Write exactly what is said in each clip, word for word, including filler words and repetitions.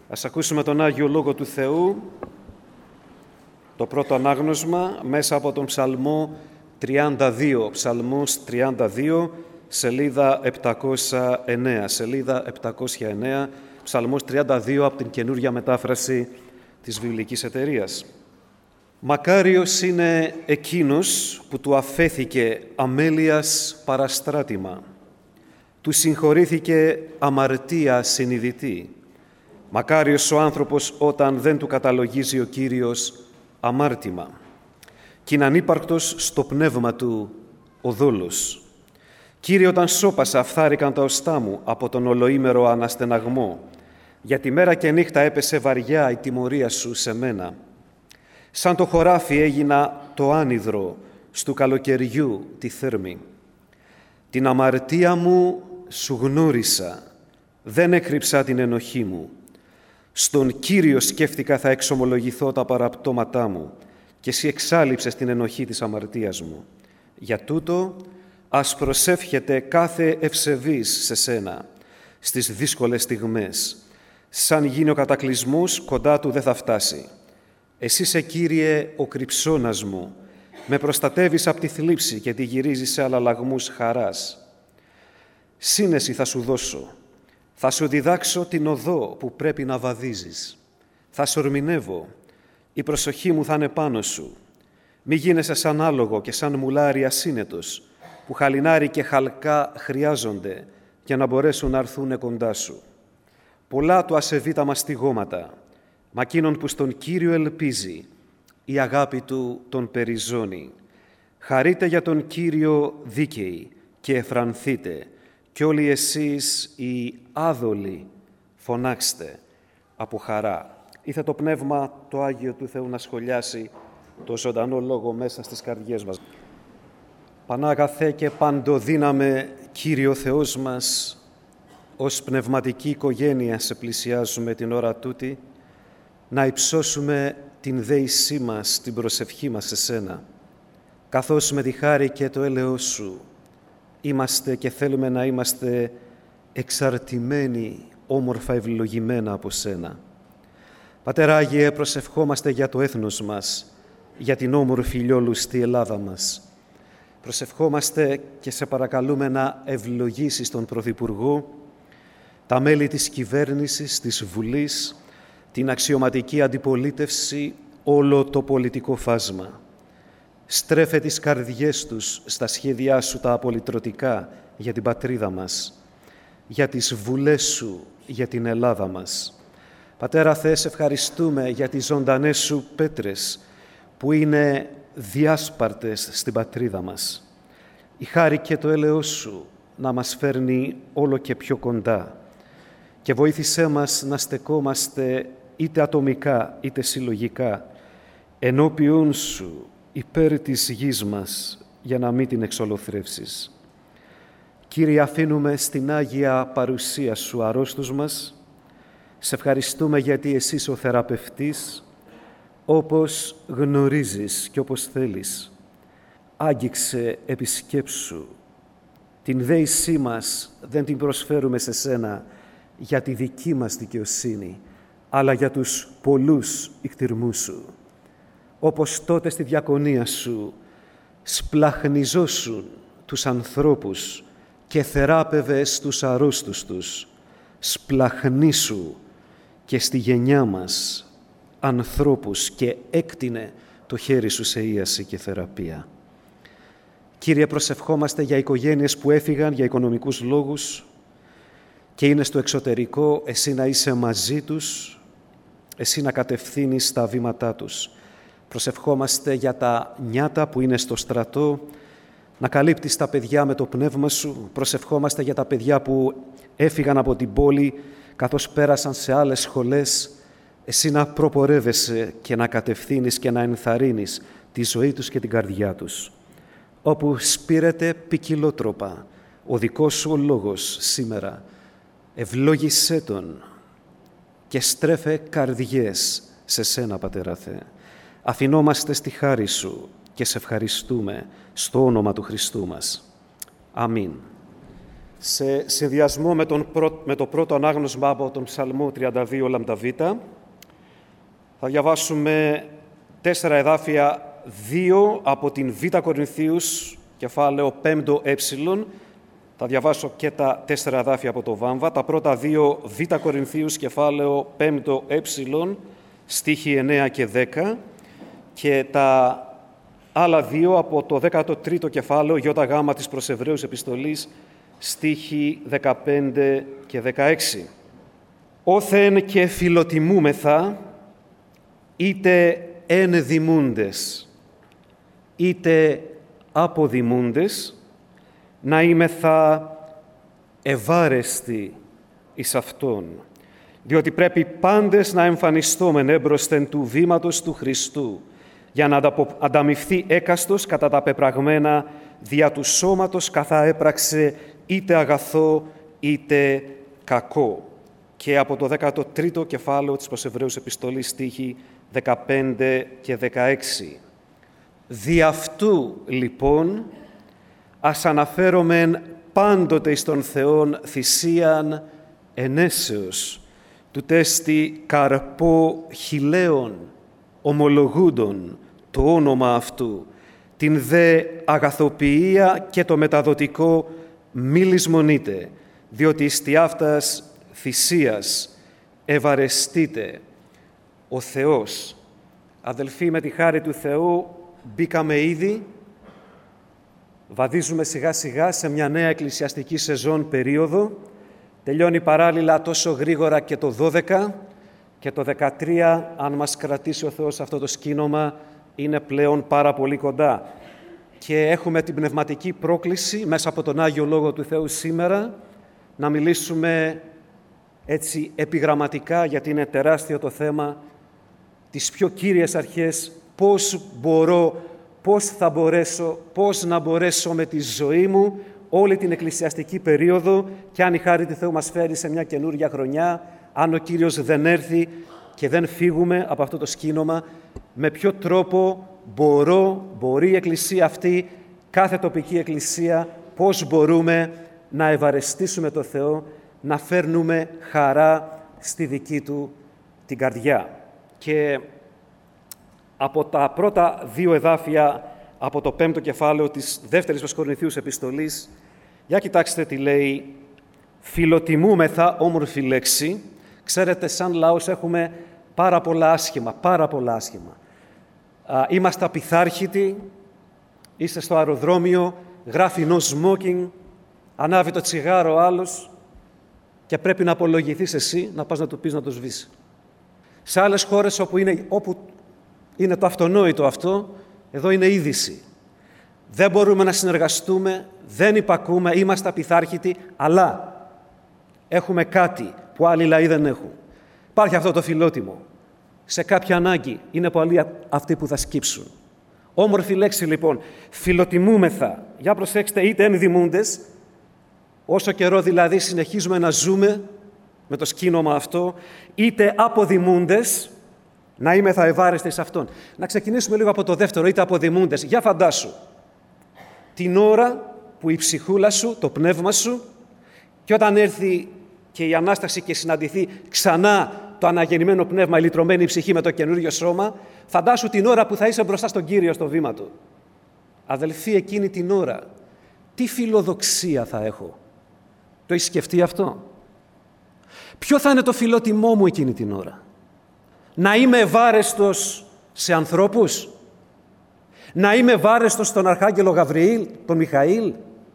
Ας ακούσουμε τον Άγιο Λόγο του Θεού, το πρώτο ανάγνωσμα, μέσα από τον Ψαλμό τριάντα δύο, Ψαλμός τριάντα δύο, σελίδα επτακόσια εννέα, σελίδα επτακόσια εννέα, Ψαλμός τριάντα δύο από την καινούρια μετάφραση της Βιβλικής Εταιρείας. Μακάριος είναι εκείνος που του αφέθηκε αμέλειας παραστράτημα, του συγχωρήθηκε αμαρτία συνειδητή. Μακάριος ο άνθρωπος όταν δεν του καταλογίζει ο Κύριος αμάρτημα. Κι είναι ανύπαρκτος στο πνεύμα του ο δόλος. Κύριε, όταν σώπασα αφθάρηκαν τα οστά μου από τον ολοήμερο αναστεναγμό. Γιατί μέρα και νύχτα έπεσε βαριά η τιμωρία σου σε μένα. Σαν το χωράφι έγινα το άνυδρο στου καλοκαιριού τη θέρμη. Την αμαρτία μου σου γνώρισα, δεν έκρυψα την ενοχή μου. Στον Κύριο σκέφτηκα θα εξομολογηθώ τα παραπτώματά μου και εσύ εξάλειψες την ενοχή της αμαρτίας μου. Για τούτο ας προσεύχεται κάθε ευσεβής σε σένα στις δύσκολες στιγμές. Σαν γίνει ο κατακλυσμός, κοντά του δεν θα φτάσει. Εσύ σε Κύριε ο κρυψώνας μου, με προστατεύεις από τη θλίψη και τη γυρίζεις σε αλλαλαγμούς χαράς. Σύνεση θα σου δώσω, θα σου διδάξω την οδό που πρέπει να βαδίζεις. Θα σου ορμηνεύω, η προσοχή μου θα είναι πάνω σου. Μη γίνεσαι σαν άλογο και σαν μουλάρι ασύνετος, που χαλινάρι και χαλκά χρειάζονται για να μπορέσουν να έρθουν κοντά σου. Πολλά του ασεβεί τα μαστιγώματα, μα εκείνον που στον Κύριο ελπίζει, η αγάπη του τον περιζώνει. Χαρείτε για τον Κύριο δίκαιοι και εφρανθείτε, κι όλοι εσείς οι άδολοι φωνάξτε από χαρά. Ήθε το Πνεύμα το Άγιο του Θεού να σχολιάσει το ζωντανό Λόγο μέσα στις καρδιές μας. Πανάγαθε και παντοδύναμε Κύριο Θεός μας, ως πνευματική οικογένεια σε πλησιάζουμε την ώρα τούτη, να υψώσουμε την δέησή μας, την προσευχή μας σε Σένα, καθώς με τη χάρη και το έλεος Σου είμαστε και θέλουμε να είμαστε εξαρτημένοι, όμορφα ευλογημένα από Σένα. Πατέρα Άγιε, προσευχόμαστε για το έθνος μας, για την όμορφη ηλιόλουστη Ελλάδα μας. Προσευχόμαστε και σε παρακαλούμε να ευλογήσεις τον Πρωθυπουργό, τα μέλη της κυβέρνησης, της Βουλής, την αξιωματική αντιπολίτευση, όλο το πολιτικό φάσμα. Στρέφε τις καρδιές τους στα σχέδιά Σου τα απολυτρωτικά για την πατρίδα μας, για τις βουλές Σου, για την Ελλάδα μας. Πατέρα Θεέ, σε ευχαριστούμε για τις ζωντανές Σου πέτρες που είναι διάσπαρτες στην πατρίδα μας. Η χάρη και το έλεος Σου να μας φέρνει όλο και πιο κοντά και βοήθησέ μας να στεκόμαστε είτε ατομικά είτε συλλογικά ενώπιον Σου υπέρ της γης μας για να μην την εξολοθρεύσεις. Κύριε, αφήνουμε στην Άγια παρουσία Σου αρρώστους μας. Σε ευχαριστούμε γιατί Εσύ είσαι ο θεραπευτής, όπως γνωρίζεις και όπως θέλεις. Άγγιξε, επισκέψου. Την δέησή μας δεν την προσφέρουμε σε Σένα για τη δική μας δικαιοσύνη, αλλά για τους πολλούς ικτηρμούς Σου. Όπως τότε στη διακονία Σου σπλαχνιζόσουν τους ανθρώπους και θεράπευες τους αρρώστους τους, σπλαχνίσου και στη γενιά μας ανθρώπους και έκτινε το χέρι Σου σε ίαση και θεραπεία. Κύριε, προσευχόμαστε για οικογένειες που έφυγαν για οικονομικούς λόγους και είναι στο εξωτερικό, Εσύ να είσαι μαζί τους, Εσύ να κατευθύνεις τα βήματά τους. Προσευχόμαστε για τα νιάτα που είναι στο στρατό, να καλύπτεις τα παιδιά με το πνεύμα Σου. Προσευχόμαστε για τα παιδιά που έφυγαν από την πόλη, καθώς πέρασαν σε άλλες σχολές, Εσύ να προπορεύεσαι και να κατευθύνεις και να ενθαρρύνεις τη ζωή τους και την καρδιά τους. Όπου σπείρεται ποικιλότροπα ο δικός Σου ο λόγος σήμερα, ευλόγησέ τον και στρέφε καρδιές σε Σένα, Πατέρα Θεέ. Αφινόμαστε στη χάρη Σου και σε ευχαριστούμε στο όνομα του Χριστού μας. Αμήν. Σε συνδυασμό με, τον πρω... με το πρώτο ανάγνωσμα από τον Ψαλμό τριάντα δύο λαμδαβήτα, θα διαβάσουμε τέσσερα εδάφια, δύο από την Β Κορινθίους, κεφάλαιο πέμπτο ε. Θα διαβάσω και τα τέσσερα εδάφια από το Βάμβα. Τα πρώτα δύο Β Κορινθίους, κεφάλαιο πέμπτο ε, στίχοι εννέα και δέκα, και τα άλλα δύο από το δέκατο τρίτο κεφάλαιο ΙΓ της προς Εβραίους επιστολής, στίχοι δεκαπέντε και δεκαέξι. «Όθεν και φιλοτιμούμεθα, είτε ενδημούντες, είτε αποδημούντες, να είμεθα ευάρεστοι εις Αυτόν, διότι πρέπει πάντες να εμφανιστόμεν έμπροσθεν του βήματος του Χριστού, για να ανταμοιφθεί έκαστος κατά τα πεπραγμένα δια του σώματος καθά έπραξε είτε αγαθό είτε κακό». Και από το δέκατο τρίτο κεφάλαιο της προς Εβραίους επιστολής, στίχοι δεκαπέντε και δεκαέξι. «Δι' αυτού, λοιπόν, ας αναφέρομεν πάντοτε εις τον Θεόν θυσίαν ενέσεως, του τέστη καρπό χιλέων, ομολογούντων το όνομα αυτού, την δε αγαθοποιία και το μεταδοτικό μη λησμονείτε, διότι εις τη αυτάς θυσίας ευαρεστείτε ο Θεός». Αδελφοί, με τη χάρη του Θεού μπήκαμε ήδη, βαδίζουμε σιγά σιγά σε μια νέα εκκλησιαστική σεζόν περίοδο. Τελειώνει παράλληλα τόσο γρήγορα και το δώδεκα, και το δεκατρία, αν μας κρατήσει ο Θεός αυτό το σκήνομα, είναι πλέον πάρα πολύ κοντά. Και έχουμε την πνευματική πρόκληση μέσα από τον Άγιο Λόγο του Θεού σήμερα να μιλήσουμε έτσι επιγραμματικά, γιατί είναι τεράστιο το θέμα, τις πιο κύριες αρχές, πώς μπορώ, πώς θα μπορέσω, πώς να μπορέσω με τη ζωή μου όλη την εκκλησιαστική περίοδο, και αν η χάρη του Θεού μας φέρει σε μια καινούργια χρονιά, αν ο Κύριος δεν έρθει και δεν φύγουμε από αυτό το σκήνομα, με ποιο τρόπο μπορώ, μπορεί η εκκλησία αυτή, κάθε τοπική εκκλησία, πώς μπορούμε να ευαρεστήσουμε το Θεό, να φέρνουμε χαρά στη δική Του την καρδιά. Και από τα πρώτα δύο εδάφια από το πέμπτο κεφάλαιο της δεύτερης προς Κορινθίους επιστολής, για κοιτάξτε τι λέει: «Φιλοτιμούμεθα», όμορφη λέξη. Ξέρετε, σαν λαός έχουμε πάρα πολλά άσχημα, πάρα πολλά άσχημα. Α, είμαστε απειθάρχητοι, είστε στο αεροδρόμιο, γράφει no smoking, ανάβει το τσιγάρο ο άλλος και πρέπει να απολογηθείς εσύ, να πας να του πεις να το σβήσει. Σε άλλες χώρες όπου είναι, όπου είναι το αυτονόητο αυτό, εδώ είναι είδηση. Δεν μπορούμε να συνεργαστούμε, δεν υπακούμε, είμαστε απειθάρχητοι, αλλά έχουμε κάτι που άλλοι λαοί δεν έχουν. Υπάρχει αυτό το φιλότιμο. Σε κάποια ανάγκη είναι πολλοί αυτοί που θα σκύψουν. Όμορφη λέξη λοιπόν, φιλοτιμούμεθα. Για προσέξτε, είτε ενδημούντες, όσο καιρό δηλαδή συνεχίζουμε να ζούμε με το σκήνομα αυτό, είτε αποδημούντες, να είμαι θα ευάρεστοι σε αυτόν. Να ξεκινήσουμε λίγο από το δεύτερο, είτε αποδημούντες. Για φαντάσου, την ώρα που η ψυχούλα σου, το πνεύμα σου, και όταν έρθει και η Ανάσταση και συναντηθεί ξανά το αναγεννημένο πνεύμα, η λυτρωμένη ψυχή με το καινούριο σώμα, φαντάσου την ώρα που θα είσαι μπροστά στον Κύριο στο βήμα Του. Αδελφοί, εκείνη την ώρα, τι φιλοδοξία θα έχω. Το έχεις σκεφτεί αυτό? Ποιο θα είναι το φιλότιμό μου εκείνη την ώρα? Να είμαι ευάρεστος σε ανθρώπους? Να είμαι ευάρεστος στον Αρχάγγελο Γαβριήλ, τον Μιχαήλ?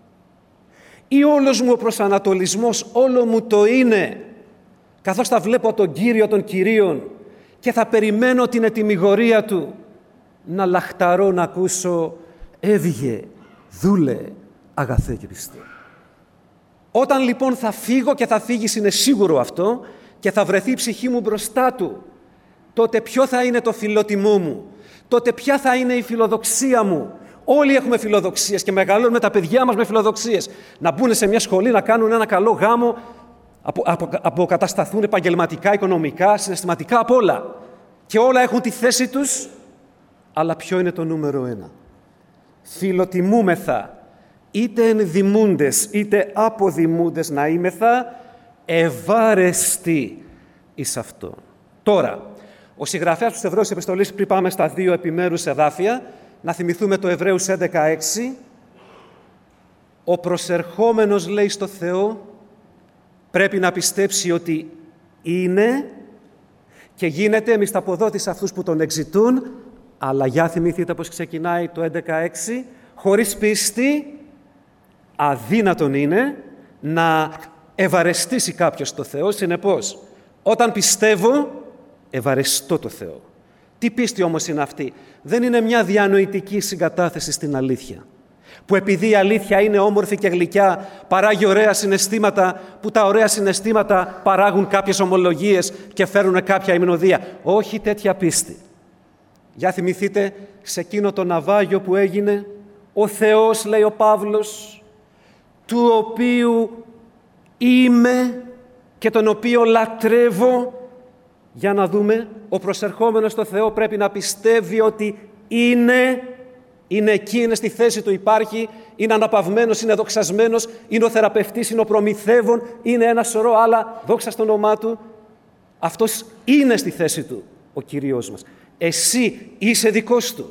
Ή όλος μου ο προσανατολισμός, όλο μου το είναι, καθώς θα βλέπω τον Κύριο των Κυρίων και θα περιμένω την ετυμηγορία Του, να λαχταρώ να ακούσω «Έβγε, δούλε, αγαθέ και πιστέ». Όταν λοιπόν θα φύγω, και θα φύγεις, είναι σίγουρο αυτό, και θα βρεθεί η ψυχή μου μπροστά Του, τότε ποιο θα είναι το φιλότιμό μου? Τότε ποια θα είναι η φιλοδοξία μου? Όλοι έχουμε φιλοδοξίες και μεγαλώνουμε τα παιδιά μας με φιλοδοξίες. Να μπουν σε μια σχολή, να κάνουν ένα καλό γάμο, απο, απο, αποκατασταθούν επαγγελματικά, οικονομικά, συναισθηματικά, απ' όλα. Και όλα έχουν τη θέση τους, αλλά ποιο είναι το νούμερο ένα? Φιλοτιμούμεθα, είτε ενδημούντες είτε αποδημούντες να είμεθα ευάρεστοι εις αυτό. Τώρα, ο συγγραφέας της Εβραίους Επιστολής, πριν πάμε στα δύο επιμέρους εδάφια, να θυμηθούμε το Εβραίους έντεκα έξι, ο προσερχόμενος, λέει, στο Θεό πρέπει να πιστέψει ότι είναι και γίνεται μισθαποδότης αυτούς που τον εξητούν, αλλά για θυμηθείτε πώς ξεκινάει το έντεκα έξι, χωρίς πίστη αδύνατον είναι να ευαρεστήσει κάποιος το Θεό. Συνεπώς, όταν πιστεύω, ευαρεστώ το Θεό. Τι πίστη όμως είναι αυτή? Δεν είναι μια διανοητική συγκατάθεση στην αλήθεια, που επειδή η αλήθεια είναι όμορφη και γλυκιά, παράγει ωραία συναισθήματα, που τα ωραία συναισθήματα παράγουν κάποιες ομολογίες και φέρουν κάποια υμνοδία. Όχι τέτοια πίστη. Για θυμηθείτε σε εκείνο το ναυάγιο που έγινε, ο Θεός, λέει ο Παύλος, του οποίου είμαι και τον οποίο λατρεύω. Για να δούμε, ο προσερχόμενος στο Θεό πρέπει να πιστεύει ότι είναι, είναι εκεί, είναι στη θέση του, υπάρχει, είναι αναπαυμένος, είναι δοξασμένος, είναι ο θεραπευτής, είναι ο προμηθεύων, είναι ένα σωρό άλλα, δόξα στο όνομά του. Αυτός είναι στη θέση του, ο Κύριος μας. Εσύ είσαι δικός του.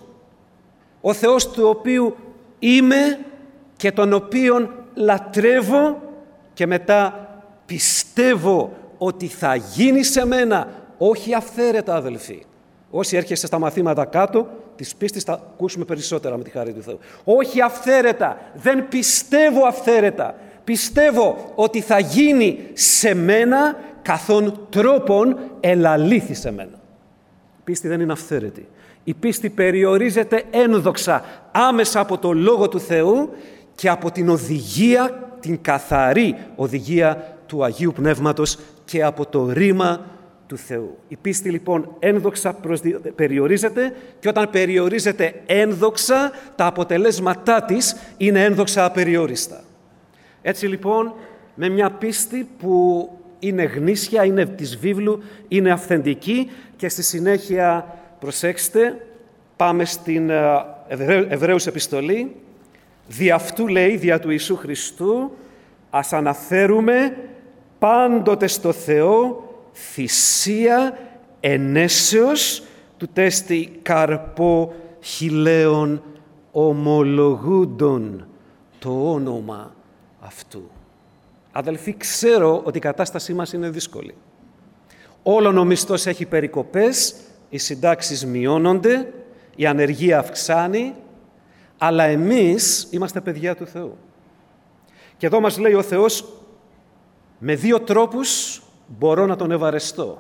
Ο Θεός του οποίου είμαι και τον οποίον λατρεύω και μετά πιστεύω ότι θα γίνει σε μένα, όχι αυθαίρετα, αδελφοί. Όσοι έρχεστε στα μαθήματα κάτω, της πίστης θα ακούσουμε περισσότερα με τη χάρη του Θεού. Όχι αυθαίρετα, δεν πιστεύω αυθαίρετα. Πιστεύω ότι θα γίνει σε μένα καθόν τρόπον ελαλήθη σε μένα. Η πίστη δεν είναι αυθαίρετη. Η πίστη περιορίζεται ένδοξα άμεσα από το Λόγο του Θεού και από την οδηγία, την καθαρή οδηγία του Αγίου Πνεύματος και από το ρήμα του Θεού. Η πίστη λοιπόν ένδοξα περιορίζεται και όταν περιορίζεται ένδοξα, τα αποτελέσματά της είναι ένδοξα απεριόριστα. Έτσι λοιπόν, με μια πίστη που είναι γνήσια, είναι της βίβλου, είναι αυθεντική και στη συνέχεια, προσέξτε, πάμε στην Εβραίους επιστολή. Δι' αυτού, λέει, δια του Ιησού Χριστού, ας αναφέρουμε πάντοτε στο Θεό θυσία ενέσεως του τέστη καρπό χιλέων ομολογούντων το όνομα αυτού. Αδελφοί, ξέρω ότι η κατάστασή μας είναι δύσκολη. Όλον ο μισθός έχει περικοπές, οι συντάξεις μειώνονται, η ανεργία αυξάνει, αλλά εμείς είμαστε παιδιά του Θεού. Και εδώ μας λέει ο Θεός, με δύο τρόπους μπορώ να τον ευαρεστώ.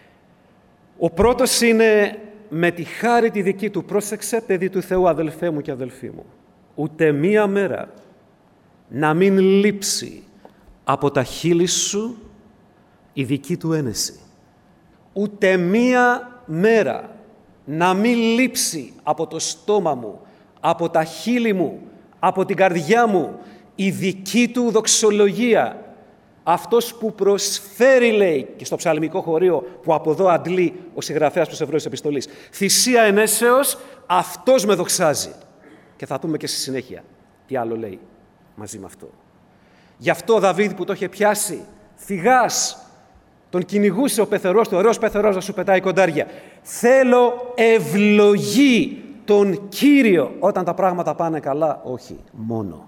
Ο πρώτος είναι με τη χάρη τη δική του. Πρόσεξε, παιδί του Θεού, αδελφέ μου και αδελφή μου. Ούτε μία μέρα να μην λείψει από τα χείλη σου η δική του ένεση. Ούτε μία μέρα να μην λείψει από το στόμα μου, από τα χείλη μου, από την καρδιά μου η δική του δοξολογία. Αυτός που προσφέρει, λέει, και στο ψαλμικό χωρίο που από εδώ αντλεί ο συγγραφέας της Εβραίους Επιστολής, θυσία ενέσεως, αυτός με δοξάζει. Και θα δούμε και στη συνέχεια τι άλλο λέει μαζί με αυτό. Γι' αυτό ο Δαβίδ που το είχε πιάσει, φυγάς, τον κυνηγούσε ο πεθερός του, ωραίος πεθερός να σου πετάει κοντάρια. Θέλω ευλογή τον Κύριο όταν τα πράγματα πάνε καλά, όχι μόνο.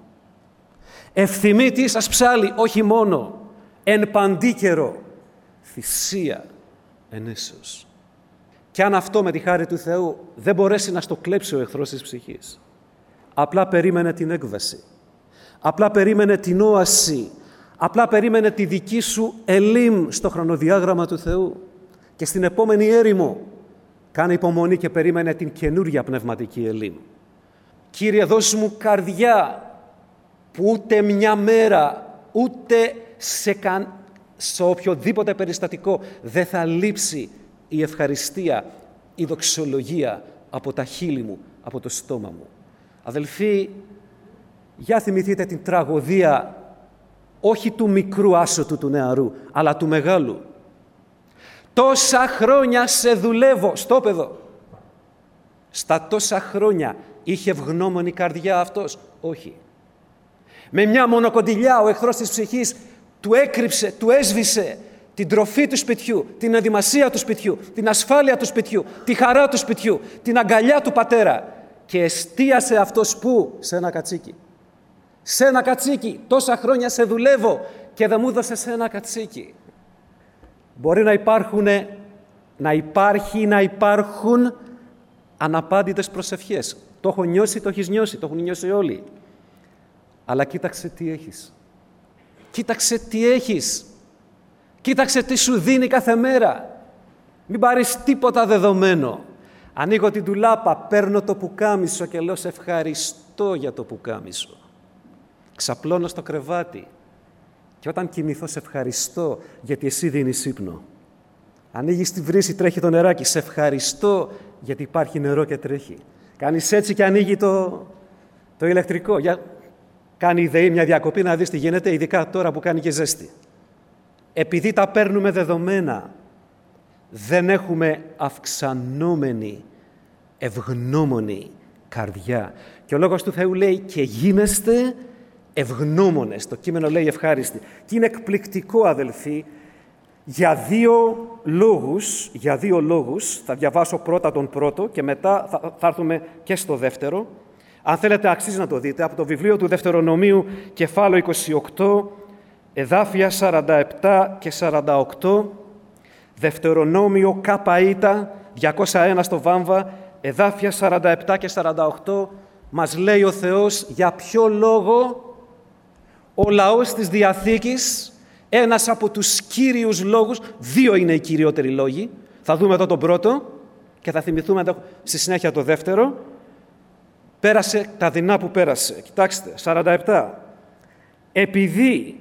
Ευθυμή τι σας ψάλει, όχι μόνο. Εν παντή καιρό, θυσία ενέσεως. Και αν αυτό με τη χάρη του Θεού δεν μπορέσει να στο κλέψει ο εχθρός της ψυχής, απλά περίμενε την έκβαση, απλά περίμενε την όαση, απλά περίμενε τη δική σου ελίμ στο χρονοδιάγραμμα του Θεού και στην επόμενη έρημο κάνε υπομονή και περίμενε την καινούρια πνευματική ελίμ. Κύριε, δώσ' μου καρδιά που ούτε μια μέρα, ούτε σε, καν, σε οποιοδήποτε περιστατικό δεν θα λείψει η ευχαριστία, η δοξολογία από τα χείλη μου, από το στόμα μου. Αδελφοί, για θυμηθείτε την τραγωδία όχι του μικρού άσωτου του νεαρού, αλλά του μεγάλου. Τόσα χρόνια σε δουλεύω, στόπεδο. Στα τόσα χρόνια είχε ευγνώμονη καρδιά αυτός? Όχι. Με μια μονοκοντιλιά ο εχθρός της ψυχής του έκρυψε, του έσβησε την τροφή του σπιτιού, την ενδυμασία του σπιτιού, την ασφάλεια του σπιτιού, τη χαρά του σπιτιού, την αγκαλιά του πατέρα και εστίασε αυτός πού? Σε ένα κατσίκι. Σε ένα κατσίκι. Τόσα χρόνια σε δουλεύω και δεν μου έδωσες ένα κατσίκι. Μπορεί να υπάρχουν, να υπάρχει, να υπάρχουν αναπάντητες προσευχές. Το έχω νιώσει, το έχεις νιώσει, το έχουν νιώσει όλοι. Αλλά κοίταξε τι έχεις. Κοίταξε τι έχεις. Κοίταξε τι σου δίνει κάθε μέρα. Μην πάρεις τίποτα δεδομένο. Ανοίγω την ντουλάπα, παίρνω το πουκάμισο και λέω σε ευχαριστώ για το πουκάμισο. Ξαπλώνω στο κρεβάτι και όταν κοιμηθώ σε ευχαριστώ γιατί εσύ δίνεις ύπνο. Ανοίγεις τη βρύση, τρέχει το νεράκι, σε ευχαριστώ γιατί υπάρχει νερό και τρέχει. Κάνεις έτσι και ανοίγει το, το ηλεκτρικό. Για... Κάνει η ΔΕΗ μια διακοπή να δεις τι γίνεται, ειδικά τώρα που κάνει και ζέστη. Επειδή τα παίρνουμε δεδομένα, δεν έχουμε αυξανόμενη, ευγνώμονη καρδιά. Και ο Λόγος του Θεού λέει και γίνεστε ευγνώμονες. Το κείμενο λέει ευχάριστοι. Και είναι εκπληκτικό, αδελφοί, για δύο λόγους, για δύο λόγους, θα διαβάσω πρώτα τον πρώτο και μετά θα, θα έρθουμε και στο δεύτερο. Αν θέλετε αξίζει να το δείτε, από το βιβλίο του Δευτερονομίου, κεφάλαιο είκοσι οκτώ, εδάφια σαράντα επτά και σαράντα οκτώ, Δευτερονόμιο ΚΑΠΑΙΤΑ, διακόσια ένα στο Βάμβα, εδάφια σαράντα επτά και σαράντα οκτώ, μας λέει ο Θεός για ποιο λόγο ο λαός της Διαθήκης, ένας από τους κύριους λόγους, δύο είναι οι κυριότεροι λόγοι, θα δούμε εδώ τον πρώτο και θα θυμηθούμε στη συνέχεια το δεύτερο, πέρασε τα δεινά που πέρασε. Κοιτάξτε, σαράντα επτά. Επειδή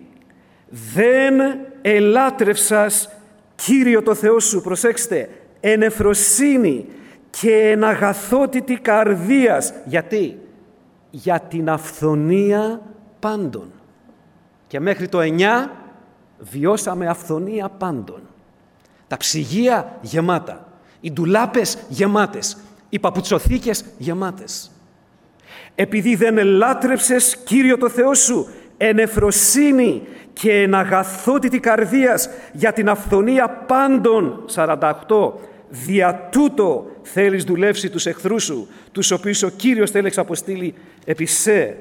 δεν ελάτρευσας Κύριο το Θεό σου, προσέξτε, εν ευφροσύνη και εν αγαθότητη καρδίας. Γιατί? Για την αυθονία πάντων. Και μέχρι το εννιά βιώσαμε αυθονία πάντων. Τα ψυγεία γεμάτα, οι ντουλάπες γεμάτες, οι παπουτσοθήκες γεμάτες. Επειδή δεν ελάτρεψες Κύριο το Θεό σου εν ευφροσύνη και εν αγαθότητη καρδίας για την αυθονία πάντων, σαράντα οκτώ, δια τούτο θέλεις δουλεύσει τους εχθρούς σου, τους οποίους ο Κύριος θέλει εξαποστείλει επί σε.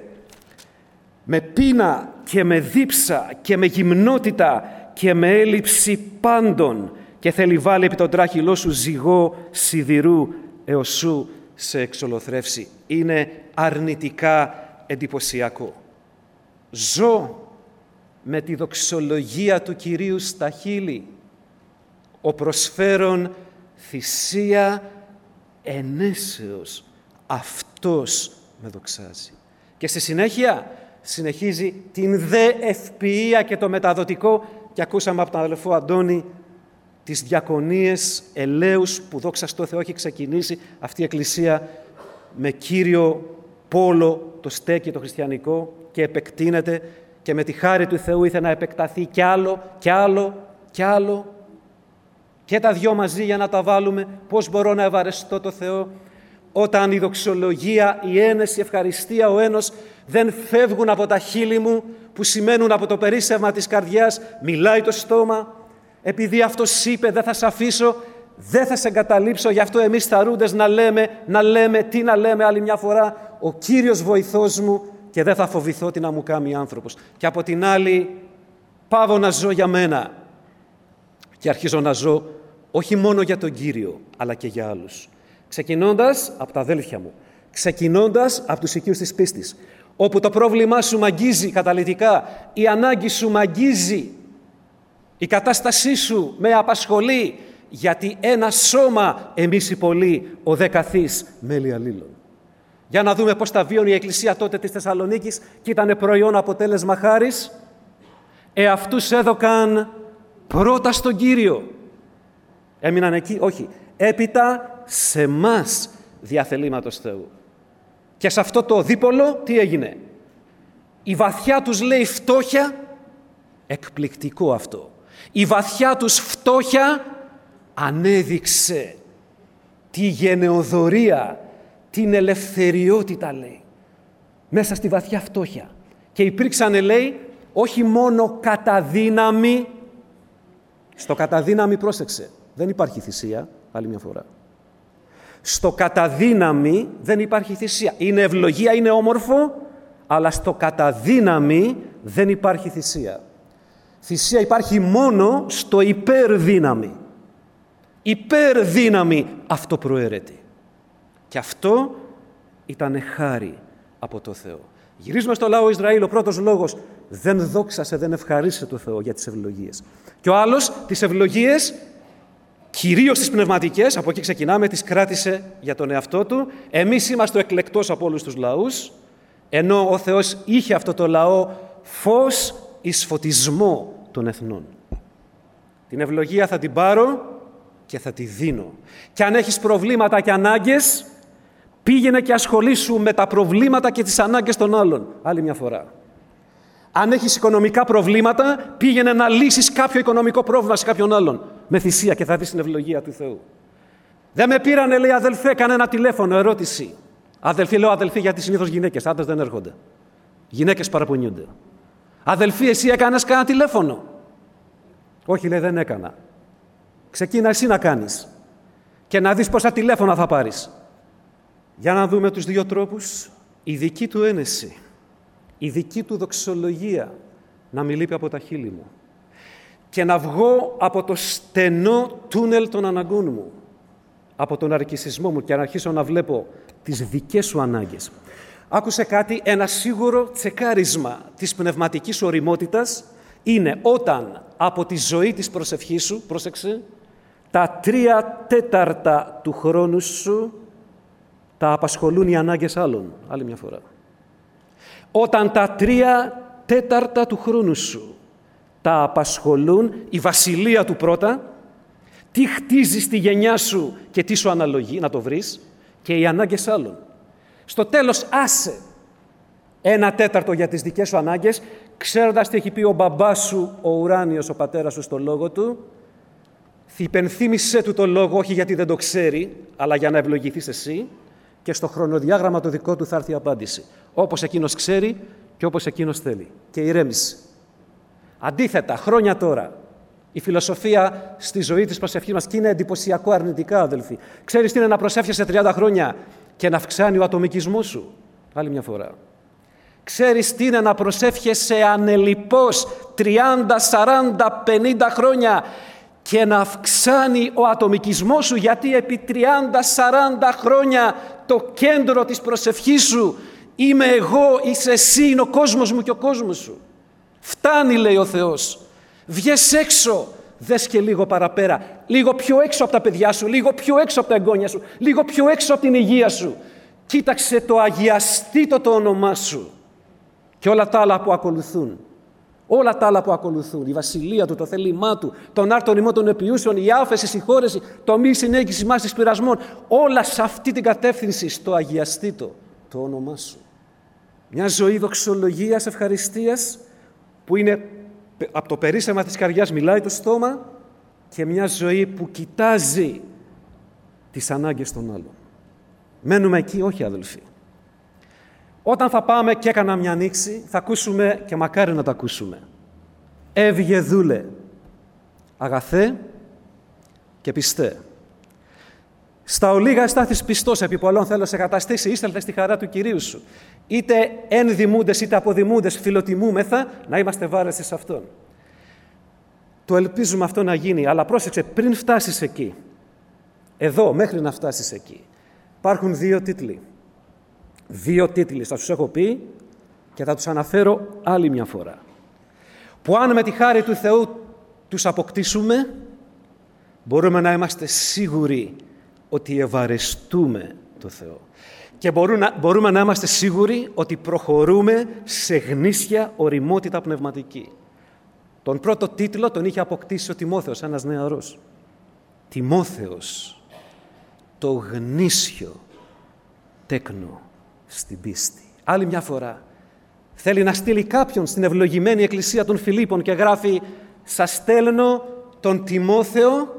Με πείνα και με δίψα και με γυμνότητα και με έλλειψη πάντων και θέλει βάλει επί τον τράχυλό σου ζυγό σιδηρού έως σου σε εξολοθρεύσει. Είναι αρνητικά εντυπωσιακό. Ζω με τη δοξολογία του Κυρίου στα χείλη, ο προσφέρον θυσία ενέσεως, αυτός με δοξάζει. Και στη συνέχεια συνεχίζει την δε ευποιία και το μεταδοτικό και ακούσαμε από τον αδελφό Αντώνη τις διακονίες ελέους που δόξα στο Θεό έχει ξεκινήσει αυτή η Εκκλησία με κύριο πόλο το στέκι το χριστιανικό και επεκτείνεται και με τη χάρη του Θεού ήθελε να επεκταθεί κι άλλο, κι άλλο, κι άλλο και τα δυο μαζί για να τα βάλουμε. Πώς μπορώ να ευαρεστώ το Θεό όταν η δοξολογία, η ένεση, η ευχαριστία, ο ένος δεν φεύγουν από τα χείλη μου που σημαίνουν από το περίσσευμα της καρδιάς, μιλάει το στόμα. Επειδή αυτός είπε δεν θα σε αφήσω, δεν θα σε εγκαταλείψω, γι' αυτό εμείς θαρούντες να λέμε, να λέμε, τι να λέμε άλλη μια φορά, ο Κύριος βοηθός μου και δεν θα φοβηθώ τι να μου κάνει άνθρωπος. Και από την άλλη πάω να ζω για μένα και αρχίζω να ζω όχι μόνο για τον Κύριο, αλλά και για άλλους. Ξεκινώντας από τα αδέλφια μου, ξεκινώντας από τους οικείους της πίστης, όπου το πρόβλημά σου μ' αγγίζει καταλυτικά, η ανάγκη σου μ' αγγίζει, η κατάστασή σου με απασχολεί, γιατί ένα σώμα εμείς οι πολλοί, ο δε καθής μέλη αλλήλων. Για να δούμε πώς τα βίωνε η Εκκλησία τότε της Θεσσαλονίκης και ήταν προϊόν αποτέλεσμα χάρις. Εαυτούς έδωκαν πρώτα στον Κύριο. Έμειναν εκεί, όχι. Έπειτα σε μας διαθελήματος Θεού. Και σε αυτό το δίπολο τι έγινε? Η βαθιά τους λέει φτώχεια, εκπληκτικό αυτό. Η βαθιά τους φτώχεια ανέδειξε τη γενεοδορία, την ελευθεριότητα λέει. Μέσα στη βαθιά φτώχεια. Και υπήρξαν, λέει, όχι μόνο κατά δύναμη, στο κατά δύναμη πρόσεξε, δεν υπάρχει θυσία, άλλη μια φορά. Στο κατά δύναμη δεν υπάρχει θυσία. Είναι ευλογία, είναι όμορφο, αλλά στο κατά δύναμη δεν υπάρχει θυσία. Θυσία υπάρχει μόνο στο υπερδύναμη. Υπερδύναμη αυτοπροαίρετη. Και αυτό ήταν χάρη από το Θεό. Γυρίζουμε στο λαό Ισραήλ, ο πρώτος λόγος, δεν δόξασε, δεν ευχαρίστησε το Θεό για τις ευλογίες. Και ο άλλος, τις ευλογίες, κυρίως τις πνευματικές, από εκεί ξεκινάμε, τις κράτησε για τον εαυτό του. Εμείς είμαστε ο εκλεκτός από όλους τους λαούς, ενώ ο Θεός είχε αυτό το λαό φως εις φωτισμό των εθνών. Την ευλογία θα την πάρω και θα τη δίνω. Και αν έχεις προβλήματα και ανάγκες, πήγαινε και ασχολήσου με τα προβλήματα και τις ανάγκες των άλλων. Άλλη μια φορά. Αν έχεις οικονομικά προβλήματα, πήγαινε να λύσεις κάποιο οικονομικό πρόβλημα σε κάποιον άλλον. Με θυσία και θα δεις την ευλογία του Θεού. Δεν με πήρανε, λέει, αδελφέ, κανένα τηλέφωνο, ερώτηση. Αδελφοί, λέω αδελφοί, γιατί συνήθως γυναίκες, άντρες δεν έρχονται. Γυναίκες παραπονιούνται. Αδελφοί, εσύ έκανες κανένα τηλέφωνο? Όχι, λέει, δεν έκανα. Ξεκίνα εσύ να κάνεις και να δεις πόσα τηλέφωνα θα πάρεις. Για να δούμε τους δύο τρόπους. Η δική του ένεση, η δική του δοξολογία να μην λείπει από τα χείλη μου και να βγω από το στενό τούνελ των αναγκών μου, από τον αρκισισμό μου και να αρχίσω να βλέπω τις δικές σου ανάγκες. Άκουσε κάτι, ένα σίγουρο τσεκάρισμα της πνευματικής ωριμότητας είναι όταν από τη ζωή της προσευχής σου, πρόσεξε, τα τρία τέταρτα του χρόνου σου τα απασχολούν οι ανάγκες άλλων. Άλλη μια φορά. Όταν τα τρία τέταρτα του χρόνου σου τα απασχολούν η βασιλεία του πρώτα, τι χτίζεις στη γενιά σου και τι σου αναλογεί, να το βρεις, και οι ανάγκες άλλων. Στο τέλος άσε ένα τέταρτο για τις δικές σου ανάγκες, ξέροντας τι έχει πει ο μπαμπάς σου, ο ουράνιος, ο πατέρας σου στο λόγο του, υπενθύμησέ του το λόγο, όχι γιατί δεν το ξέρει, αλλά για να ευλογηθείς εσύ, και στο χρονοδιάγραμμα το δικό του θα έρθει η απάντηση. Όπως εκείνος ξέρει και όπως εκείνος θέλει. Και ηρέμησε. Αντίθετα, χρόνια τώρα, η φιλοσοφία στη ζωή της προσευχής μας, και είναι εντυπωσιακό αρνητικά, αδελφοί. Ξέρεις τι είναι να προσεύχεσαι τριάντα χρόνια και να αυξάνει ο ατομικισμός σου? Άλλη μια φορά. Ξέρεις τι είναι να προσεύχεσαι ανελιπώς τριάντα, σαράντα, πενήντα χρόνια και να αυξάνει ο ατομικισμός σου, γιατί επί τριάντα, σαράντα χρόνια το κέντρο της προσευχής σου είμαι εγώ, είσαι εσύ, είναι ο κόσμος μου και ο κόσμος σου. Φτάνει, λέει ο Θεός. Βγες έξω, δες και λίγο παραπέρα, λίγο πιο έξω από τα παιδιά σου, λίγο πιο έξω από τα εγγόνια σου, λίγο πιο έξω από την υγεία σου. Κοίταξε το αγιαστήτο το όνομά σου και όλα τα άλλα που ακολουθούν. Όλα τα άλλα που ακολουθούν, η βασιλεία του, το θέλημά του, τον άρτον ημών των επιούσεων, η άφεση, η συγχώρεση, το μη συνέχιση μάσης πειρασμών, όλα σε αυτή την κατεύθυνση, στο αγιαστήτο το όνομά σου. Μια ζωή δοξολογίας, ευχαριστίας, που είναι από το περίσσεμα της καρδιάς μιλάει το στόμα, και μια ζωή που κοιτάζει τις ανάγκες των άλλων. Μένουμε εκεί? Όχι, αδελφοί. Όταν θα πάμε και έκανα μια ανοίξη, θα ακούσουμε, και μακάρι να το ακούσουμε, έβγε δούλε, αγαθέ και πιστέ. Στα ολίγα στάθης πιστός, επί πολλών θέλω σε καταστήσει, ίστελθε στη χαρά του Κυρίου σου. Είτε ενδημούντες είτε αποδημούντες φιλοτιμούμεθα, να είμαστε βάρεστοι σε Αυτόν. Το ελπίζουμε αυτό να γίνει, αλλά πρόσεξε, πριν φτάσεις εκεί, εδώ μέχρι να φτάσεις εκεί, υπάρχουν δύο τίτλοι. Δύο τίτλοι, θα τους έχω πει και θα τους αναφέρω άλλη μια φορά. Που αν με τη χάρη του Θεού τους αποκτήσουμε, μπορούμε να είμαστε σίγουροι ότι ευαρεστούμε το Θεό. Και μπορούμε, μπορούμε να είμαστε σίγουροι ότι προχωρούμε σε γνήσια ωριμότητα πνευματική. Τον πρώτο τίτλο τον είχε αποκτήσει ο Τιμόθεος, ένας νεαρός. Τιμόθεος, το γνήσιο τέκνο στην πίστη. Άλλη μια φορά θέλει να στείλει κάποιον στην ευλογημένη εκκλησία των Φιλίππων και γράφει «Σας στέλνω τον Τιμόθεο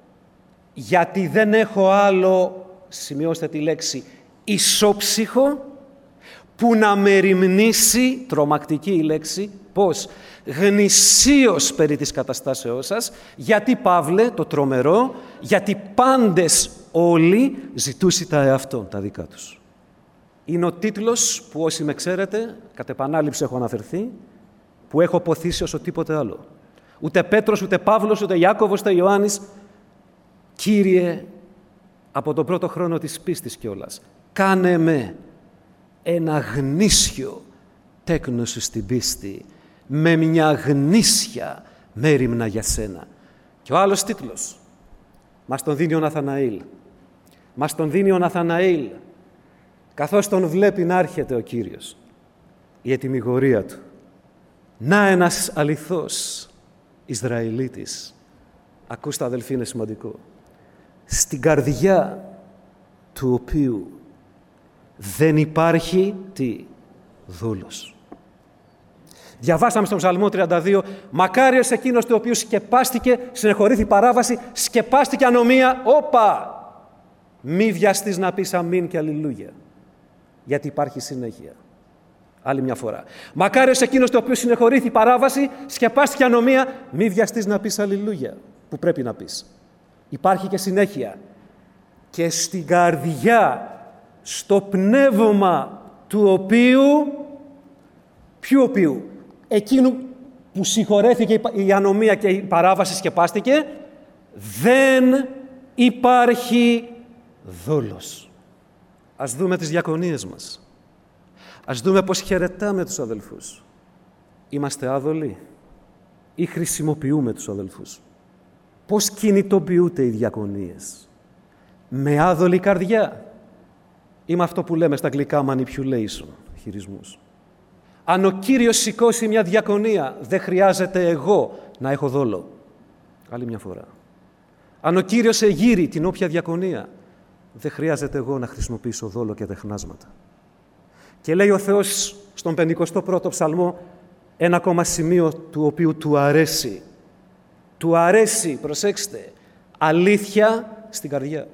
γιατί δεν έχω άλλο», σημειώστε τη λέξη, «ισόψυχο που να μεριμνήσει, τρομακτική η λέξη, πώς, γνησίως περί της καταστάσεώς σας, γιατί, Παύλε, το τρομερό, γιατί πάντες όλοι ζητούσι τα εαυτόν, τα δικά τους. Είναι ο τίτλος που, όσοι με ξέρετε, κατ' επανάληψη έχω αναφερθεί, που έχω ποθήσει όσο τίποτε άλλο. Ούτε Πέτρος, ούτε Παύλος, ούτε Ιάκωβος, ούτε Ιωάννης. Κύριε, από τον πρώτο χρόνο της πίστης κιόλας, κάνε με ένα γνήσιο τέκνο σου στην πίστη, με μια γνήσια μέριμνα για σένα. Και ο άλλος τίτλος μας τον δίνει ο Ναθαναήλ. Μας τον δίνει ο Ναθαναήλ, καθώς τον βλέπει να έρχεται ο Κύριος, η ετυμηγορία του. Να ένας αληθώς Ισραηλίτης. Ακούστε, αδελφοί, είναι σημαντικό. Στην καρδιά του οποίου δεν υπάρχει τι, δούλος. Διαβάσαμε στον Ψαλμό τριάντα δύο, μακάριος εκείνος του οποίου σκεπάστηκε, συνεχωρήθη παράβαση, σκεπάστηκε ανομία. Όπα! Μη βιαστείς να πεις αμήν και αλληλούια, γιατί υπάρχει συνέχεια. Άλλη μια φορά. Μακάριος εκείνος του οποίου συνεχωρήθη παράβαση, σκεπάστηκε ανομία, μη βιαστείς να πεις αλληλούια, που πρέπει να πεις. Υπάρχει και συνέχεια. Και στην καρδιά, στο πνεύμα του οποίου, ποιου οποίου, εκείνου που συγχωρέθηκε η ανομία και η παράβαση σκεπάστηκε, δεν υπάρχει δόλος. Ας δούμε τις διακονίες μας. Ας δούμε πώς χαιρετάμε τους αδελφούς. Είμαστε άδολοι ή χρησιμοποιούμε τους αδελφούς? Πώς κινητοποιούνται οι διακονίες? Με άδολη καρδιά ή με αυτό που λέμε στα αγγλικά manipulation, χειρισμούς? Αν ο Κύριος σηκώσει μια διακονία, δεν χρειάζεται εγώ να έχω δόλο. Άλλη μια φορά. Αν ο Κύριος εγείρει την όποια διακονία, δεν χρειάζεται εγώ να χρησιμοποιήσω δόλο και τεχνάσματα. Και λέει ο Θεός στον πενηκοστό πρώτο Ψαλμό ένα ακόμα σημείο του οποίου του αρέσει. Του αρέσει, προσέξτε, αλήθεια στην καρδιά.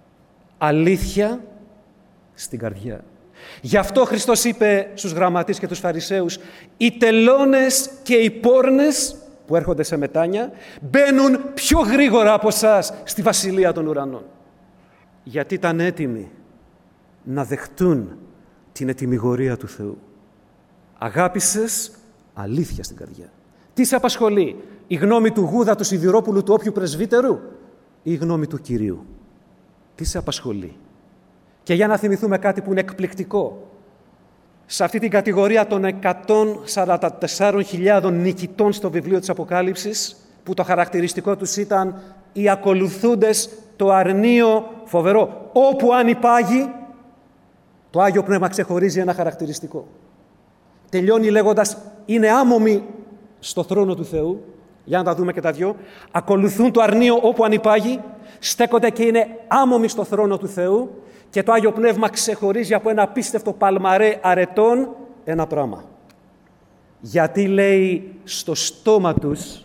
Αλήθεια στην καρδιά. Γι' αυτό ο Χριστός είπε στους γραμματείς και τους Φαρισαίους, οι τελώνες και οι πόρνες που έρχονται σε μετάνια μπαίνουν πιο γρήγορα από εσάς στη Βασιλεία των Ουρανών. Γιατί ήταν έτοιμοι να δεχτούν την ετυμηγορία του Θεού. Αγάπησες, αλήθεια στην καρδιά. Τι σε απασχολεί, η γνώμη του Γούδα, του Σιδηρόπουλου, του όποιου πρεσβύτερου ή η γνώμη του Κυρίου? Τι σε απασχολεί? Και για να θυμηθούμε κάτι που είναι εκπληκτικό. Σε αυτή την κατηγορία των εκατόν σαράντα τεσσάρων χιλιάδων νικητών στο βιβλίο της Αποκάλυψης, που το χαρακτηριστικό τους ήταν οι ακολουθούντες το αρνείο φοβερό. Όπου αν υπάγει, το Άγιο Πνεύμα ξεχωρίζει ένα χαρακτηριστικό. Τελειώνει λέγοντας, είναι άμομοι στο θρόνο του Θεού. Για να τα δούμε και τα δυο. Ακολουθούν το αρνείο όπου αν υπάγει, στέκονται και είναι άμομοι στο θρόνο του Θεού. Και το Άγιο Πνεύμα ξεχωρίζει από ένα απίστευτο παλμαρέ αρετών ένα πράγμα. Γιατί λέει στο στόμα τους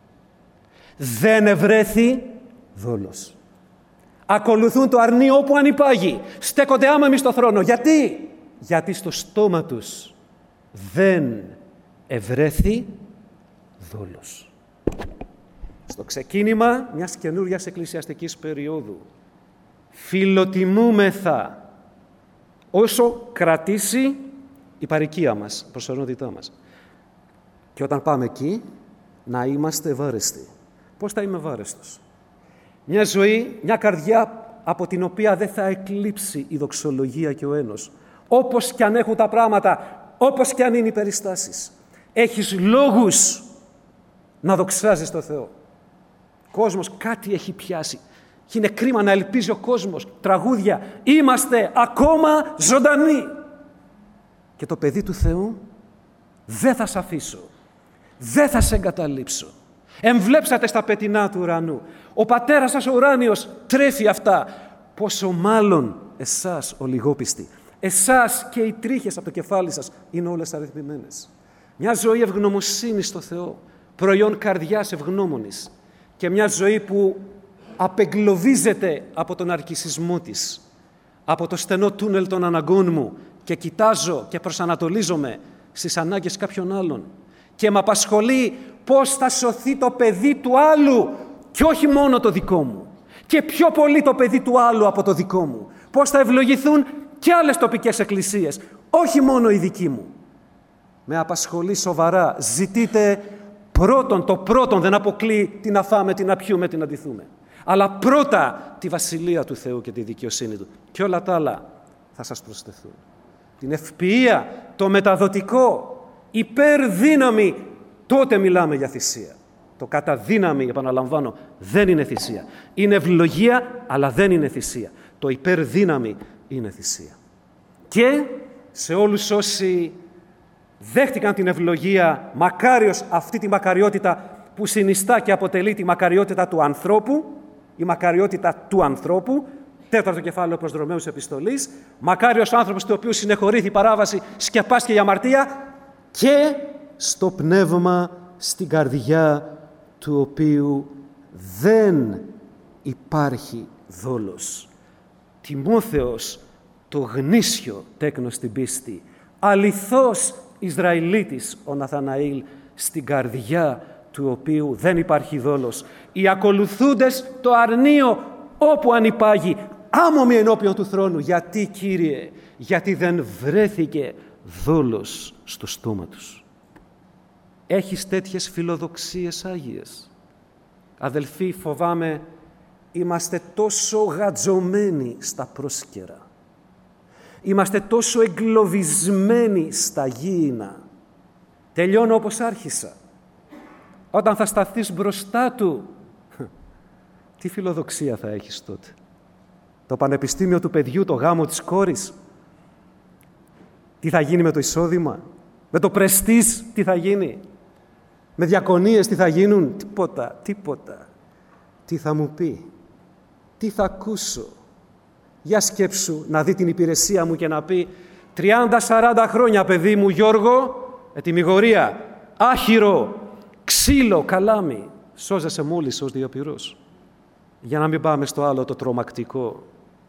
δεν ευρέθη δόλος. Ακολουθούν το αρνείο όπου αν υπάγει. Στέκονται άμαμοι στο θρόνο. Γιατί? Γιατί στο στόμα τους δεν ευρέθη δόλος. Στο ξεκίνημα μιας καινούριας εκκλησιαστικής περίοδου φιλοτιμούμεθα όσο κρατήσει η παροικία μας, η προσωρινότητά μας. Και όταν πάμε εκεί, να είμαστε ευάρεστοι. Πώς θα είμαι ευάρεστος? Μια ζωή, μια καρδιά από την οποία δεν θα εκλείψει η δοξολογία και ο ένος. Όπως και αν έχουν τα πράγματα, όπως και αν είναι οι περιστάσεις. Έχεις λόγους να δοξάζεις τον Θεό. Ο κόσμος κάτι έχει πιάσει. Και είναι κρίμα να ελπίζει ο κόσμος. Τραγούδια. Είμαστε ακόμα ζωντανοί. Και το παιδί του Θεού, δεν θα σ' αφήσω. Δεν θα σε εγκαταλείψω. Εμβλέψατε στα πετεινά του ουρανού. Ο πατέρας σας ο ουράνιος τρέφει αυτά. Πόσο μάλλον εσάς ο λιγόπιστοι. Εσάς και οι τρίχες από το κεφάλι σας είναι όλες αριθμημένες. Μια ζωή ευγνωμοσύνης στο Θεό. Προϊόν καρδιάς ευγνώμονης. Και μια ζωή που απεγκλωβίζεται από τον αρκισισμό της. Από το στενό τούνελ των αναγκών μου και κοιτάζω και προσανατολίζομαι στις ανάγκες κάποιων άλλων και με απασχολεί πώς θα σωθεί το παιδί του άλλου και όχι μόνο το δικό μου και πιο πολύ το παιδί του άλλου από το δικό μου, πώς θα ευλογηθούν και άλλες τοπικές εκκλησίες, όχι μόνο η δική μου. Με απασχολεί σοβαρά. Ζητείτε πρώτον, το πρώτον δεν αποκλεί τι να φάμε, τι να πιούμε, τι να ντυθούμε. Αλλά πρώτα τη Βασιλεία του Θεού και τη δικαιοσύνη Του. Και όλα τα άλλα θα σας προσθεθούν. Την ευποιία, το μεταδοτικό, υπερδύναμη, τότε μιλάμε για θυσία. Το κατά δύναμη, επαναλαμβάνω, δεν είναι θυσία. Είναι ευλογία, αλλά δεν είναι θυσία. Το υπερδύναμη είναι θυσία. Και σε όλους όσοι δέχτηκαν την ευλογία, μακάριος αυτή τη μακαριότητα που συνιστά και αποτελεί τη μακαριότητα του ανθρώπου, η μακαριότητα του ανθρώπου, τέταρτο κεφάλαιο προς Ρωμαίους επιστολής, μακάριος άνθρωπος του οποίου συνεχωρήθη η παράβαση, σκεπάστηκε η αμαρτία και στο πνεύμα, στην καρδιά του οποίου δεν υπάρχει δόλος. Τιμόθεος, το γνήσιο τέκνος στην πίστη, αληθώς Ισραηλίτης ο Ναθαναήλ, στην καρδιά του οποίου δεν υπάρχει δόλος. Οι ακολουθούντες το αρνείο όπου ανυπάγει, άμωμοι ενώπιον του θρόνου. Γιατί, Κύριε? Γιατί δεν βρέθηκε δόλος στο στόμα τους. Έχεις τέτοιες φιλοδοξίες άγιες? Αδελφοί, φοβάμαι, είμαστε τόσο γατζωμένοι στα πρόσκαιρα. Είμαστε τόσο εγκλωβισμένοι στα γήινα. Τελειώνω όπως άρχισα. Όταν θα σταθείς μπροστά Του, τι φιλοδοξία θα έχεις τότε? Το πανεπιστήμιο του παιδιού, το γάμο της κόρης. Τι θα γίνει με το εισόδημα? Με το πρεστίζ τι θα γίνει? Με διακονίες τι θα γίνουν? Τίποτα, τίποτα. Τι θα μου πει? Τι θα ακούσω? Για σκέψου να δει την υπηρεσία μου και να πει τριάντα σαράντα χρόνια, παιδί μου Γιώργο, ετοιμιγορία, άχυρο, ξύλο, καλάμι. Σώζεσαι μόλις ως διαπυρός. Για να μην πάμε στο άλλο το τρομακτικό.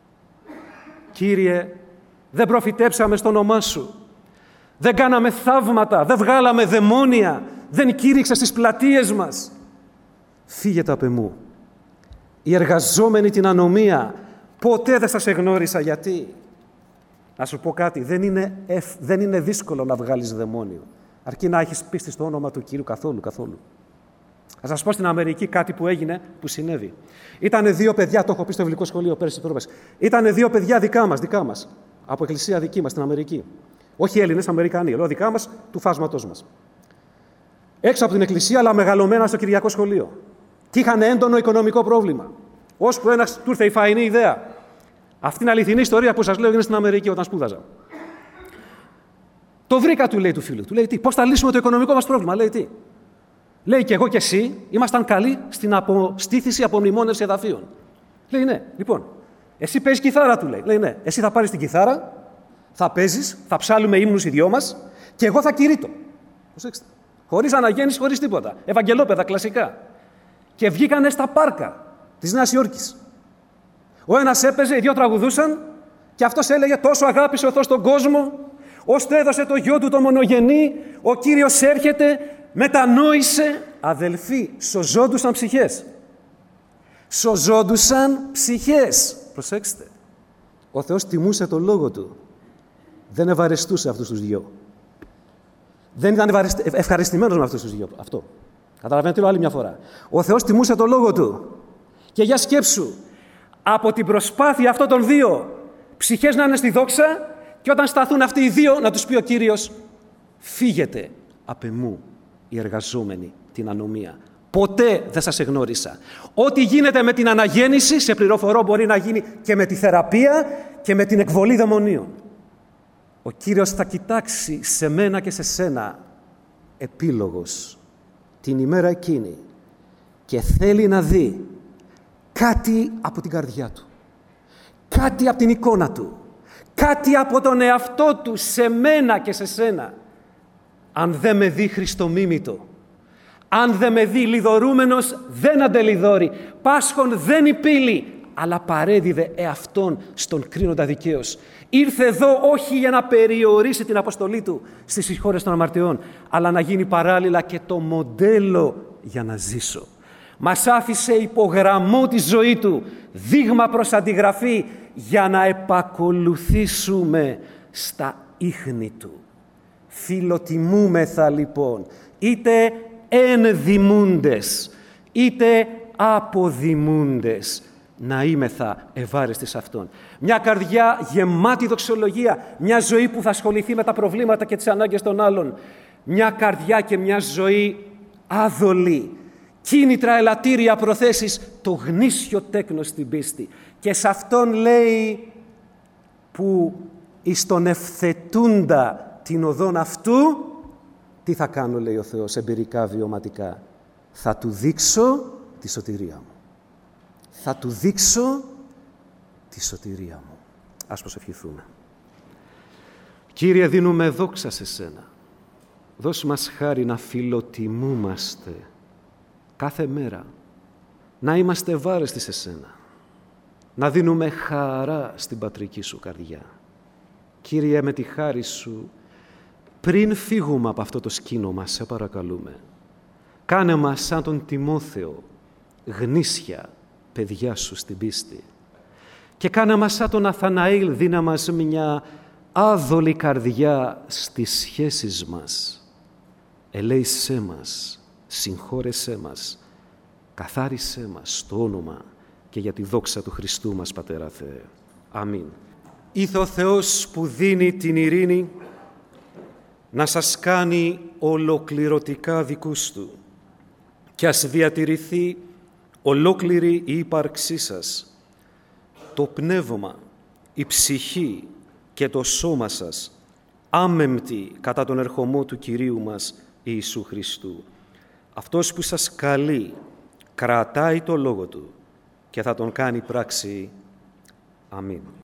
Κύριε, δεν προφητέψαμε στο όνομά Σου. Δεν κάναμε θαύματα, δεν βγάλαμε δαιμόνια, δεν κήρυξε στις πλατείες μας. Φύγετε απ' εμού. Οι εργαζόμενοι την ανομία, ποτέ δεν σας εγνώρισα. Γιατί? Να σου πω κάτι, δεν είναι, ευ, δεν είναι δύσκολο να βγάλεις δαιμόνιο. Αρκεί να έχεις πίστη στο όνομα του Κύριου καθόλου, καθόλου. Θα σας πω στην Αμερική κάτι που έγινε, που συνέβη. Ήτανε δύο παιδιά, το έχω πει στο βιβλικό σχολείο πέρσι πρόπερσι. Ήτανε δύο παιδιά δικά μας, δικά μας, από εκκλησία δική μας στην Αμερική. Όχι Έλληνες, Αμερικανοί, λέω δικά μας, του φάσματός μας. Έξω από την εκκλησία, αλλά μεγαλωμένα στο Κυριακό σχολείο. Και είχαν έντονο οικονομικό πρόβλημα. Ώσπου ένας του ήρθε η φαϊνή ιδέα. Αυτή είναι αληθινή ιστορία που σας λέω, έγινε στην Αμερική όταν σπούδαζα. Το βρήκα, του λέει του φίλου. Του λέει τι, πώς θα λύσουμε το οικονομικό μας πρόβλημα? Λέει τι. Λέει και εγώ και εσύ ήμασταν καλοί στην αποστήθηση, απομνημόνευση εδαφείων. Λέει ναι, λοιπόν. Εσύ παίζεις κιθάρα, του λέει. Λέει ναι. Εσύ θα πάρεις την κιθάρα, θα παίζεις, θα ψάλουμε ύμνους οι δυο μας και εγώ θα κηρύττω. Προσέξτε. Χωρίς αναγέννηση, χωρίς τίποτα. Ευαγγελόπαιδα, κλασικά. Και βγήκανε στα πάρκα της Νέας Υόρκης. Ο ένας έπαιζε, οι δύο τραγουδούσαν και αυτός έλεγε τόσο αγάπησε ο Θεός τον κόσμο, ώστε έδωσε το γιο του το μονογενή, ο Κύριος έρχεται, μετανόησε. Αδελφοί, σωζόντουσαν ψυχές. Σωζόντουσαν ψυχές. Προσέξτε. Ο Θεός τιμούσε το λόγο Του. Δεν ευαρεστούσε αυτούς τους δυο. Δεν ήταν ευχαριστημένος με αυτούς τους δυο. Αυτό. Καταλαβαίνετε το άλλη μια φορά. Ο Θεός τιμούσε το λόγο Του. Και για σκέψου, από την προσπάθεια αυτών των δύο ψυχές να είναι στη δόξα και όταν σταθούν αυτοί οι δύο να τους πει ο Κύριος φύγετε απ' εμού οι εργαζόμενοι την ανομία. Ποτέ δεν σας εγνώρισα. Ό,τι γίνεται με την αναγέννηση, σε πληροφορώ, μπορεί να γίνει και με τη θεραπεία και με την εκβολή δαιμονίων. Ο Κύριος θα κοιτάξει σε μένα και σε σένα επίλογος την ημέρα εκείνη και θέλει να δει κάτι από την καρδιά του, κάτι από την εικόνα του, κάτι από τον εαυτό του σε μένα και σε σένα. Αν δεν με δει χριστομίμητο, αν δεν με δει λιδωρούμενος, δεν αντελιδώρει, πάσχων δεν υπήλει, αλλά παρέδιδε εαυτόν στον κρίνοντα δικαίως. Ήρθε εδώ όχι για να περιορίσει την αποστολή του στις συγχώρες των αμαρτιών, αλλά να γίνει παράλληλα και το μοντέλο για να ζήσω. Μας άφησε υπογραμμό τη ζωή του, δείγμα προς αντιγραφή, για να επακολουθήσουμε στα ίχνη του. Φιλοτιμούμεθα λοιπόν, είτε ενδημούντες, είτε αποδημούντες, να είμεθα ευάρεστοι σε Αυτόν. Μια καρδιά γεμάτη δοξολογία, μια ζωή που θα ασχοληθεί με τα προβλήματα και τις ανάγκες των άλλων. Μια καρδιά και μια ζωή άδολη, κίνητρα, ελαττήρια, προθέσεις, το γνήσιο τέκνος στην πίστη. Και σε Αυτόν λέει που εις τον ευθετούντα την οδόν αυτού, τι θα κάνω, λέει ο Θεός, εμπειρικά, βιωματικά. Θα του δείξω τη σωτηρία μου. Θα του δείξω τη σωτηρία μου. Ας προσευχηθούμε. Κύριε, δίνουμε δόξα σε Σένα. Δώσ' μας χάρη να φιλοτιμούμαστε κάθε μέρα. Να είμαστε ευάρεστοι σε Σένα. Να δίνουμε χαρά στην πατρική Σου καρδιά. Κύριε, με τη χάρη Σου, πριν φύγουμε από αυτό το σκήνομα, σε παρακαλούμε, κάνε μας σαν τον Τιμόθεο, γνήσια παιδιά Σου στην πίστη. Και κάνε μας σαν τον Ναθαναήλ, δίνα μας μια άδολη καρδιά στις σχέσεις μας. Ελέησέ μας, συγχώρεσέ μας, καθάρισέ μας στο όνομα και για τη δόξα του Χριστού μας, Πατέρα Θεέ. Αμήν. Ήθε ο Θεός που δίνει την ειρήνη να σας κάνει ολοκληρωτικά δικούς Του και ας διατηρηθεί ολόκληρη η ύπαρξή σας, το πνεύμα, η ψυχή και το σώμα σας άμεμπτη κατά τον ερχομό του Κυρίου μας Ιησού Χριστού. Αυτός που σας καλεί κρατάει το λόγο Του και θα τον κάνει πράξη. Αμήν.